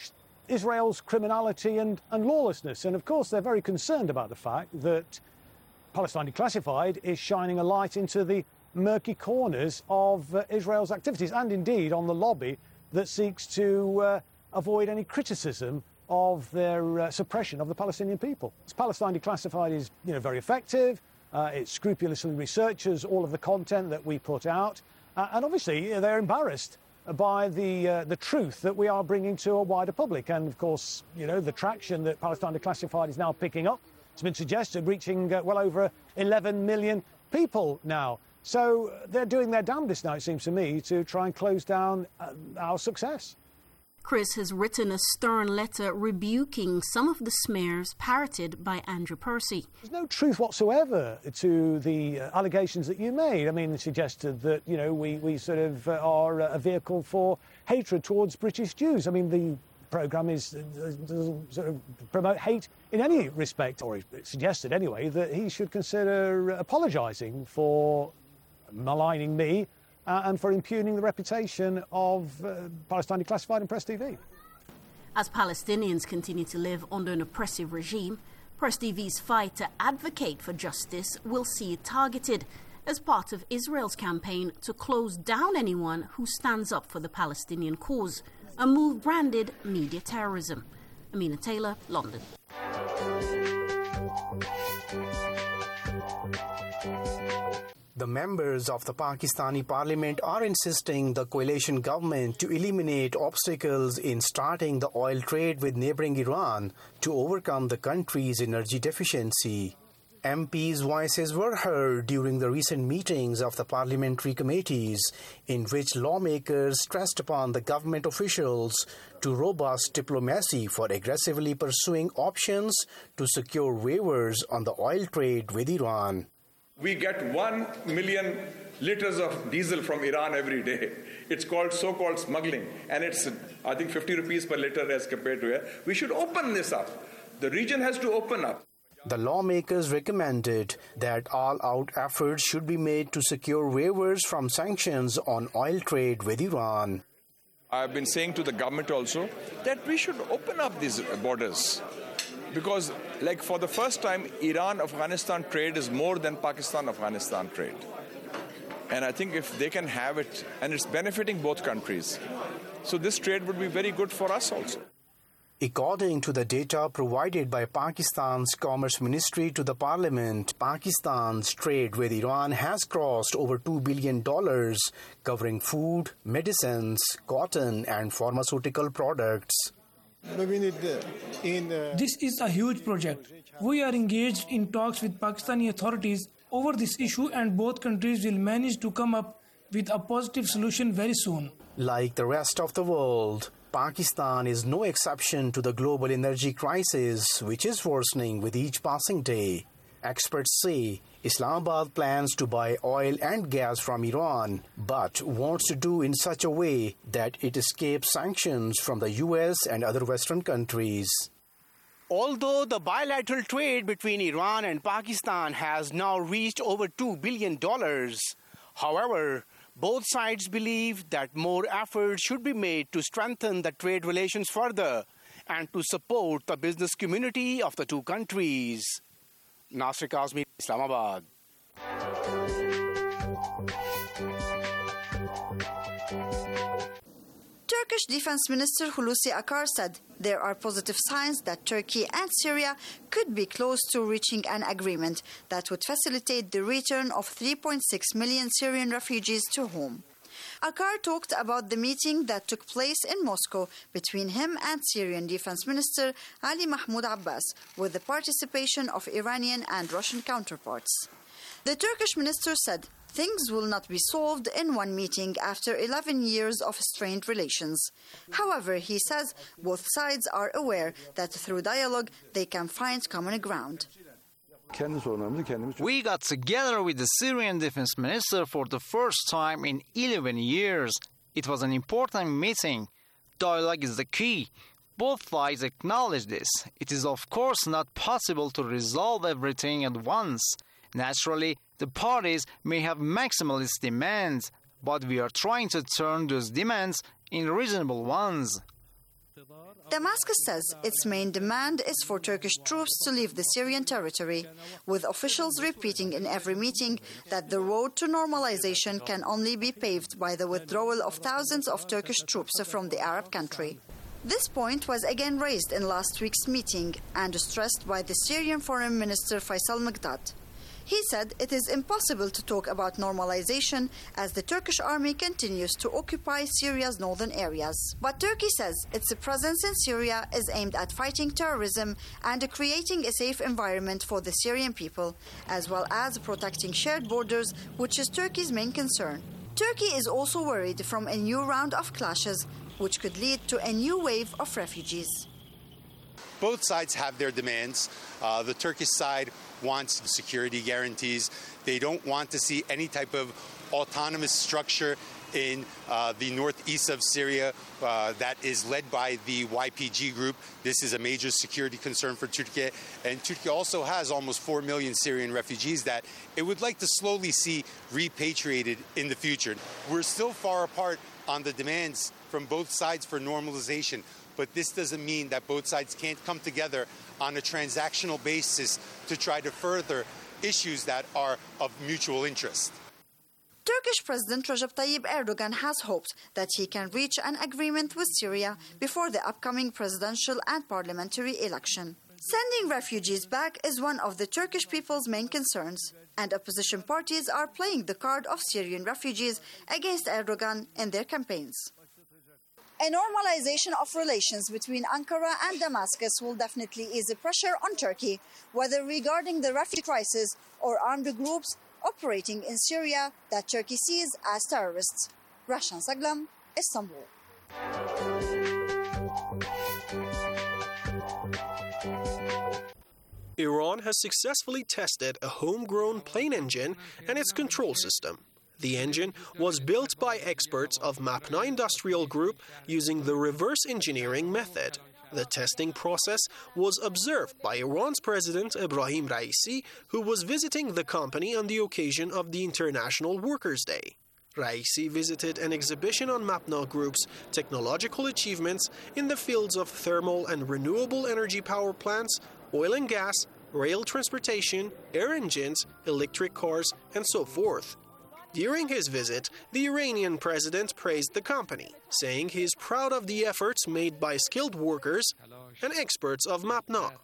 Israel's criminality and lawlessness. And of course, they're very concerned about the fact that Palestine Declassified is shining a light into the murky corners of Israel's activities, and indeed on the lobby that seeks to avoid any criticism of their suppression of the Palestinian people. Palestine Declassified is, very effective. It scrupulously researches all of the content that we put out, and obviously they're embarrassed by the truth that we are bringing to a wider public. And of course, the traction that Palestine Declassified is now picking up, it's been suggested reaching well over 11 million people now. So they're doing their damnedest now, it seems to me, to try and close down our success. Chris has written a stern letter rebuking some of the smears parroted by Andrew Percy. There's no truth whatsoever to the allegations that you made. I mean, it suggested that, we sort of are a vehicle for hatred towards British Jews. I mean, the programme doesn't sort of promote hate in any respect, or it suggested anyway, that he should consider apologising for maligning me and for impugning the reputation of Palestine Declassified and Press TV. As Palestinians continue to live under an oppressive regime, Press TV's fight to advocate for justice will see it targeted as part of Israel's campaign to close down anyone who stands up for the Palestinian cause, a move branded media terrorism. Amina Taylor, London. The members of the Pakistani parliament are insisting the coalition government to eliminate obstacles in starting the oil trade with neighboring Iran to overcome the country's energy deficiency. MPs' voices were heard during the recent meetings of the parliamentary committees, in which lawmakers stressed upon the government officials to robust diplomacy for aggressively pursuing options to secure waivers on the oil trade with Iran. We get 1 million liters of diesel from Iran every day. It's called so-called smuggling, and it's, I think, 50 rupees per liter as compared to here. We should open this up. The region has to open up. The lawmakers recommended that all-out efforts should be made to secure waivers from sanctions on oil trade with Iran. I've been saying to the government also that we should open up these borders. Because, for the first time, Iran-Afghanistan trade is more than Pakistan-Afghanistan trade. And I think if they can have it, and it's benefiting both countries, so this trade would be very good for us also. According to the data provided by Pakistan's Commerce Ministry to the Parliament, Pakistan's trade with Iran has crossed over $2 billion, covering food, medicines, cotton, and pharmaceutical products. This is a huge project. We are engaged in talks with Pakistani authorities over this issue, and both countries will manage to come up with a positive solution very soon. Like the rest of the world, Pakistan is no exception to the global energy crisis, which is worsening with each passing day. Experts say Islamabad plans to buy oil and gas from Iran, but wants to do in such a way that it escapes sanctions from the US and other Western countries. Although the bilateral trade between Iran and Pakistan has now reached over $2 billion, however, both sides believe that more efforts should be made to strengthen the trade relations further and to support the business community of the two countries. Nasir Kazmi, Islamabad. Turkish Defense Minister Hulusi Akar said there are positive signs that Turkey and Syria could be close to reaching an agreement that would facilitate the return of 3.6 million Syrian refugees to home. Akar talked about the meeting that took place in Moscow between him and Syrian Defense Minister Ali Mahmoud Abbas, with the participation of Iranian and Russian counterparts. The Turkish minister said things will not be solved in one meeting after 11 years of strained relations. However, he says both sides are aware that through dialogue they can find common ground. We got together with the Syrian defense minister for the first time in 11 years. It was an important meeting. Dialogue is the key. Both sides acknowledge this. It is of course not possible to resolve everything at once. Naturally, the parties may have maximalist demands, but we are trying to turn those demands into reasonable ones. Damascus says its main demand is for Turkish troops to leave the Syrian territory, with officials repeating in every meeting that the road to normalization can only be paved by the withdrawal of thousands of Turkish troops from the Arab country. This point was again raised in last week's meeting and stressed by the Syrian Foreign Minister Faisal Mekdad. He said it is impossible to talk about normalization as the Turkish army continues to occupy Syria's northern areas. But Turkey says its presence in Syria is aimed at fighting terrorism and creating a safe environment for the Syrian people, as well as protecting shared borders, which is Turkey's main concern. Turkey is also worried from a new round of clashes, which could lead to a new wave of refugees. Both sides have their demands. The Turkish side wants security guarantees. They don't want to see any type of autonomous structure in the northeast of Syria that is led by the YPG group. This is a major security concern for Turkey. And Turkey also has almost 4 million Syrian refugees that it would like to slowly see repatriated in the future. We're still far apart on the demands from both sides for normalization, but this doesn't mean that both sides can't come together on a transactional basis to try to further issues that are of mutual interest. Turkish President Recep Tayyip Erdogan has hoped that he can reach an agreement with Syria before the upcoming presidential and parliamentary election. Sending refugees back is one of the Turkish people's main concerns, and opposition parties are playing the card of Syrian refugees against Erdogan in their campaigns. A normalization of relations between Ankara and Damascus will definitely ease the pressure on Turkey, whether regarding the refugee crisis or armed groups operating in Syria that Turkey sees as terrorists. Rashan Saglam, Istanbul. Iran has successfully tested a homegrown plane engine and its control system. The engine was built by experts of Mapna Industrial Group using the reverse engineering method. The testing process was observed by Iran's President Ebrahim Raisi, who was visiting the company on the occasion of the International Workers' Day. Raisi visited an exhibition on Mapna Group's technological achievements in the fields of thermal and renewable energy power plants, oil and gas, rail transportation, air engines, electric cars, and so forth. During his visit, the Iranian president praised the company, saying he is proud of the efforts made by skilled workers and experts of Mapna.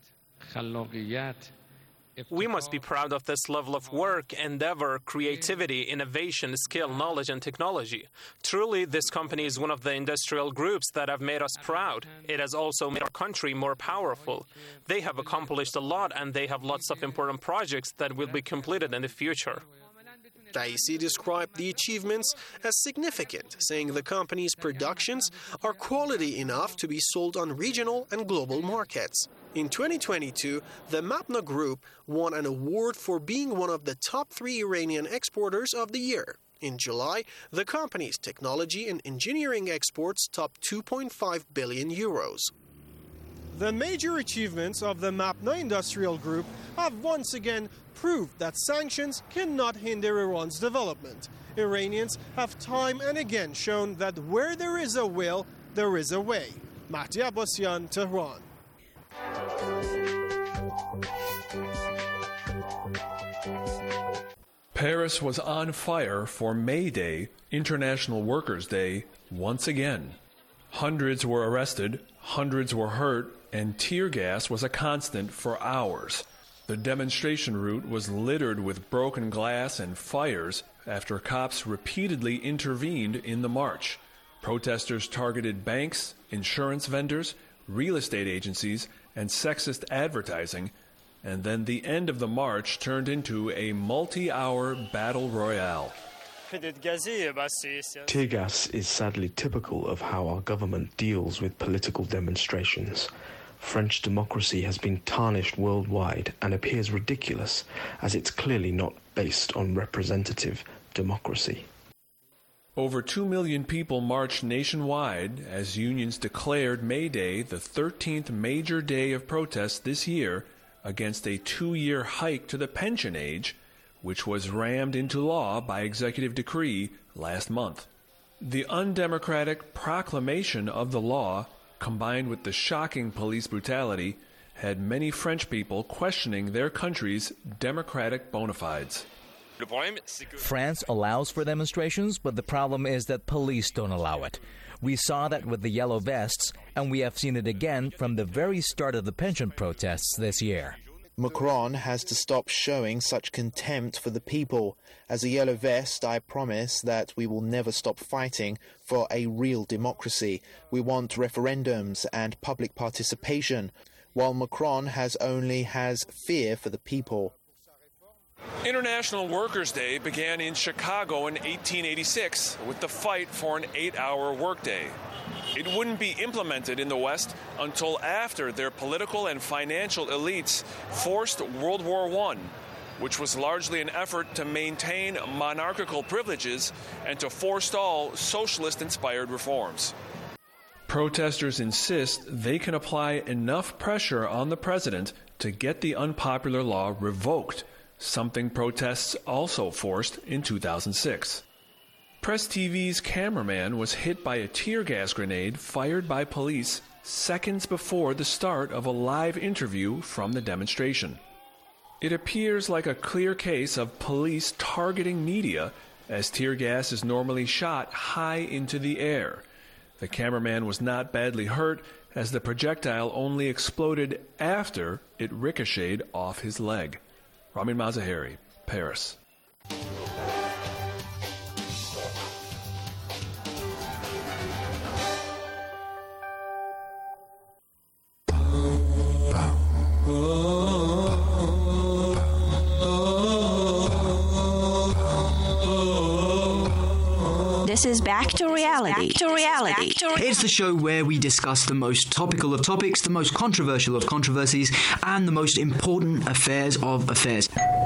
We must be proud of this level of work, endeavor, creativity, innovation, skill, knowledge, and technology. Truly, this company is one of the industrial groups that have made us proud. It has also made our country more powerful. They have accomplished a lot, and they have lots of important projects that will be completed in the future. Raisi described the achievements as significant, saying the company's productions are quality enough to be sold on regional and global markets. In 2022, the Mapna Group won an award for being one of the top 3 Iranian exporters of the year. In July, the company's technology and engineering exports topped 2.5 billion euros. The major achievements of the Mapna Industrial Group have once again proved that sanctions cannot hinder Iran's development. Iranians have time and again shown that where there is a will, there is a way. Mahdi Abbasian, Tehran. Paris was on fire for May Day, International Workers' Day, once again. Hundreds were arrested, hundreds were hurt, and tear gas was a constant for hours. The demonstration route was littered with broken glass and fires after cops repeatedly intervened in the march. Protesters targeted banks, insurance vendors, real estate agencies, and sexist advertising, and then the end of the march turned into a multi-hour battle royale. Tear gas is sadly typical of how our government deals with political demonstrations. French democracy has been tarnished worldwide and appears ridiculous, as it's clearly not based on representative democracy. Over 2 million people marched nationwide as unions declared May Day the 13th major day of protest this year against a 2-year hike to the pension age, which was rammed into law by executive decree last month. The undemocratic proclamation of the law combined with the shocking police brutality, had many French people questioning their country's democratic bona fides. France allows for demonstrations, but the problem is that police don't allow it. We saw that with the yellow vests, and we have seen it again from the very start of the pension protests this year. Macron has to stop showing such contempt for the people. As a yellow vest, I promise that we will never stop fighting for a real democracy. We want referendums and public participation, while Macron has fear for the people. International Workers' Day began in Chicago in 1886 with the fight for an 8-hour workday. It wouldn't be implemented in the West until after their political and financial elites forced World War I, which was largely an effort to maintain monarchical privileges and to forestall socialist-inspired reforms. Protesters insist they can apply enough pressure on the president to get the unpopular law revoked, something protests also forced in 2006. Press TV's cameraman was hit by a tear gas grenade fired by police seconds before the start of a live interview from the demonstration. It appears like a clear case of police targeting media, as tear gas is normally shot high into the air. The cameraman was not badly hurt, as the projectile only exploded after it ricocheted off his leg. Ramin Mazaheri, Paris. This is Back to Reality. It's the show where we discuss the most topical of topics, the most controversial of controversies, and the most important affairs of affairs.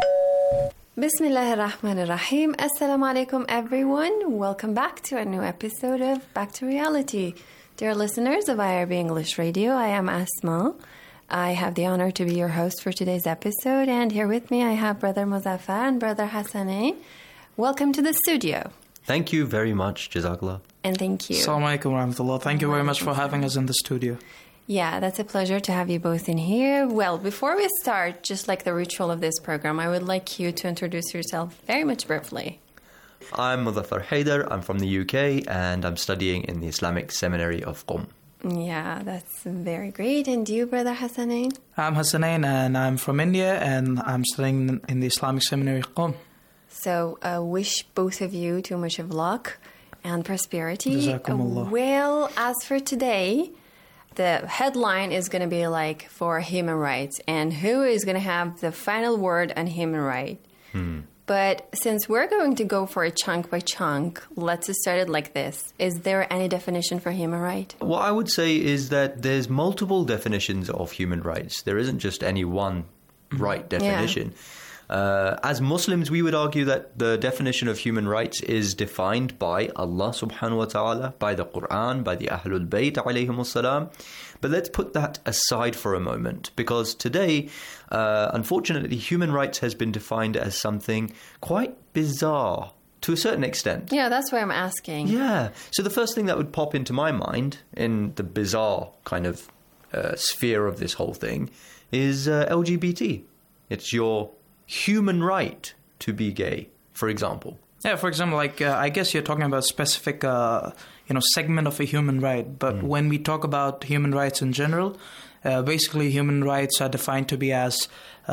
Bismillah ar-Rahman ar-Rahim. Assalamu alaikum, everyone. Welcome back to a new episode of Back to Reality. Dear listeners of IRB English Radio, I am Asma. I have the honor to be your host for today's episode, and here with me I have Brother Muzaffar and Brother Hassanain. Welcome to the studio. Thank you very much, Jazakallah. And thank you. Assalamu alaikum wa rahmatullah. Thank you very much for having us in the studio. Yeah, that's a pleasure to have you both in here. Well, before we start, just like the ritual of this program, I would like you to introduce yourself very much briefly. I'm Muzaffar Haider. I'm from the UK and I'm studying in the Islamic Seminary of Qom. Yeah, that's very great. And you, Brother Hassanain? I'm Hassanain and I'm from India and I'm studying in the Islamic Seminary of Qom. So I wish both of you too much of luck and prosperity. Jazakumullah. Well, as for today, the headline is going to be like for human rights and who is going to have the final word on human rights. But since we're going to go for a chunk by chunk, let's start it like this. Is there any definition for human right? What I would say is that there's multiple definitions of human rights. There isn't just any one right definition. Yeah. As Muslims, we would argue that the definition of human rights is defined by Allah subhanahu wa ta'ala, by the Quran, by the Ahlul Bayt alayhimus salam. But let's put that aside for a moment, because today, unfortunately, human rights has been defined as something quite bizarre to a certain extent. Yeah, that's why I'm asking. Yeah. So the first thing that would pop into my mind in the bizarre kind of sphere of this whole thing is LGBT. It's your human right to be gay, for example. Yeah, for example, like I guess you're talking about a specific, segment of a human right. But when we talk about human rights in general, basically human rights are defined to be as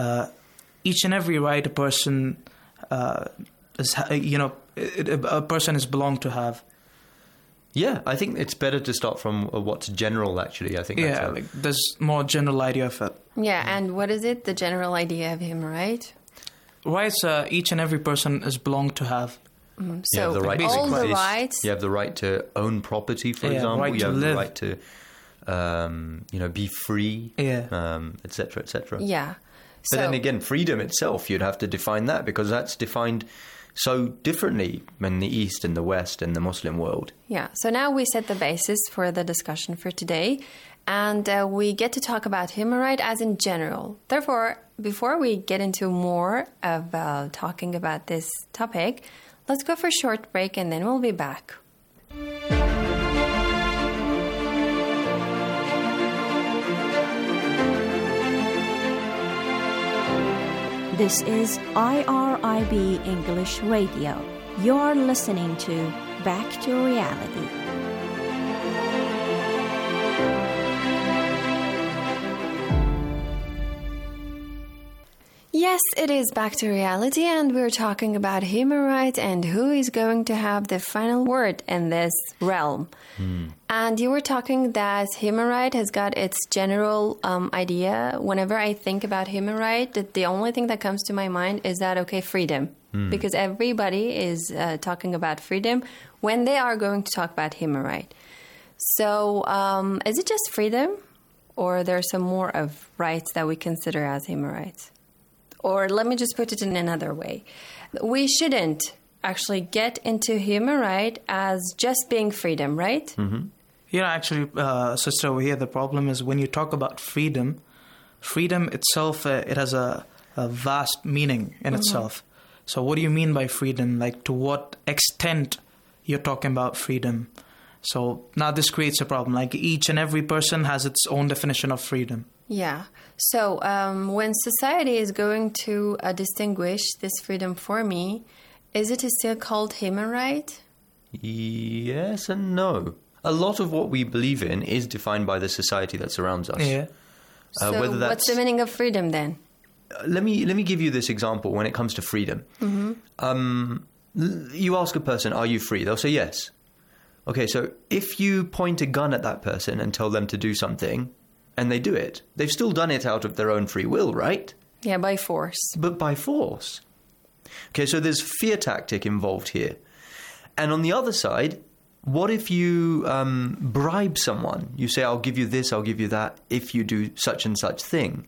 each and every right a person a person is belonged to have. Yeah, I think it's better to start from what's general, actually. I think that's there's more general idea of it. Yeah, and what is it, the general idea of human right? Rights each and every person is belonged to have. So the right all the rights. You have the right to own property, for example. Right you have live. the right to, be free, et cetera, et cetera. Yeah. But then again, freedom itself, you'd have to define that because that's defined so differently in the East and the West and the Muslim world. Yeah. So now we set the basis for the discussion for today. And we get to talk about human rights as in general. Therefore, before we get into more of talking about this topic, let's go for a short break and then we'll be back. This is IRIB English Radio. You're listening to Back to Reality. Yes, it is Back to Reality, and we're talking about human rights and who is going to have the final word in this realm. And you were talking that human right has got its general idea. Whenever I think about human right, the only thing that comes to my mind is that, okay, freedom. Because everybody is talking about freedom when they are going to talk about human right. So is it just freedom, or there are some more of rights that we consider as human rights? Or let me just put it in another way. We shouldn't actually get into human right as just being freedom, right? Actually, sister, over here, the problem is when you talk about freedom itself, it has a vast meaning in itself. So what do you mean by freedom? Like, to what extent you're talking about freedom? So now this creates a problem. Like, each and every person has its own definition of freedom. Yeah. So when society is going to distinguish this freedom for me, is it still called human right? Yes and no. A lot of what we believe in is defined by the society that surrounds us. Yeah. So what's the meaning of freedom then? Let me give you this example when it comes to freedom. You ask a person, are you free? They'll say yes. Okay, so if you point a gun at that person and tell them to do something, and they do it, they've still done it out of their own free will, right? Yeah, by force. But by force. Okay, so there's fear tactic involved here. And on the other side, what if you bribe someone? You say, I'll give you this, I'll give you that, if you do such and such thing.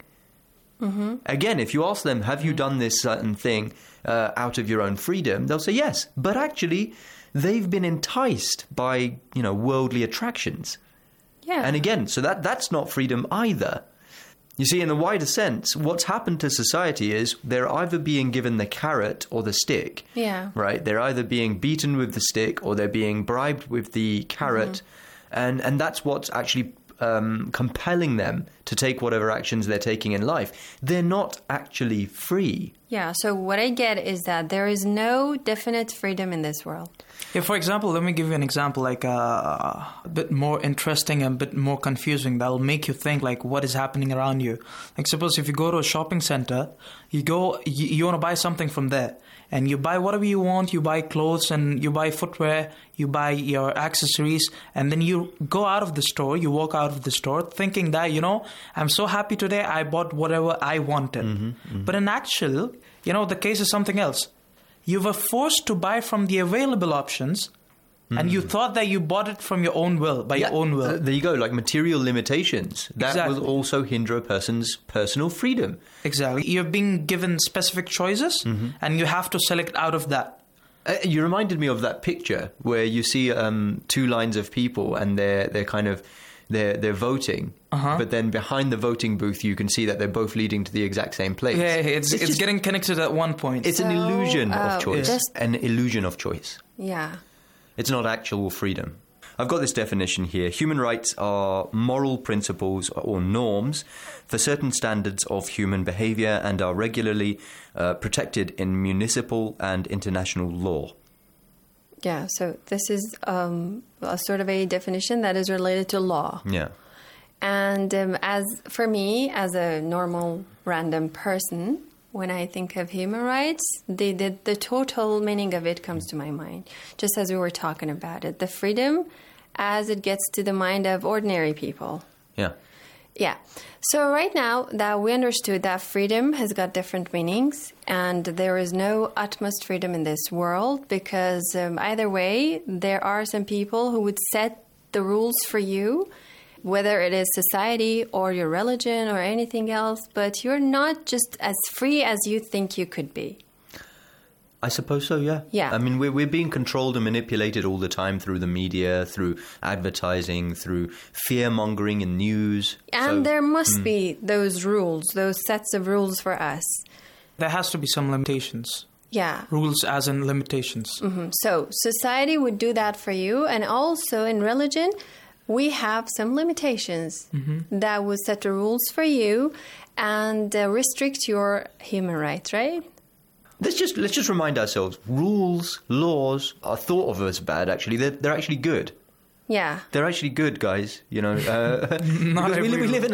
Again, if you ask them, have you done this certain thing out of your own freedom? They'll say yes. But actually, they've been enticed by, worldly attractions. Yeah. And again, so that's not freedom either. You see, in a wider sense, what's happened to society is they're either being given the carrot or the stick. Yeah. Right? They're either being beaten with the stick or they're being bribed with the carrot. And that's what's actually compelling them to take whatever actions they're taking in life. They're not actually free. Yeah, so what I get is that there is no definite freedom in this world. Yeah, for example, let me give you an example, like a bit more interesting and a bit more confusing. That'll make you think, like, what is happening around you. Like, suppose if you go to a shopping center, you want to buy something from there. And you buy whatever you want, you buy clothes and you buy footwear, you buy your accessories, and then you go out of the store, you walk out of the store thinking that, I'm so happy today, I bought whatever I wanted. But in actual, the case is something else. You were forced to buy from the available options, and you thought that you bought it from your own will, by your own will. There you go, like material limitations. That will also hinder a person's personal freedom. Exactly. You're being given specific choices, and you have to select out of that. You reminded me of that picture where you see two lines of people, and they're voting. But then behind the voting booth, you can see that they're both leading to the exact same place. Yeah, it's getting connected at one point. It's an illusion of choice. An illusion of choice. Yeah. It's not actual freedom. I've got this definition here. Human rights are moral principles or norms for certain standards of human behavior and are regularly protected in municipal and international law. Yeah, so this is a sort of a definition that is related to law. Yeah. And as for me, as a normal random person, when I think of human rights, the total meaning of it comes to my mind, just as we were talking about it. The freedom as it gets to the mind of ordinary people. Yeah. Yeah. So right now that we understood that freedom has got different meanings and there is no utmost freedom in this world because either way, there are some people who would set the rules for you, whether it is society or your religion or anything else, but you're not just as free as you think you could be. I suppose so, yeah. Yeah. I mean, we're being controlled and manipulated all the time through the media, through advertising, through fear-mongering in news. And there must be those rules, those sets of rules for us. There has to be some limitations. Yeah. Rules as in limitations. So society would do that for you. And also in religion, we have some limitations that would set the rules for you and restrict your human rights, right? Let's just remind ourselves: rules, laws are thought of as bad. Actually, they're actually good. Yeah, they're actually good, guys. You know, Not because we live in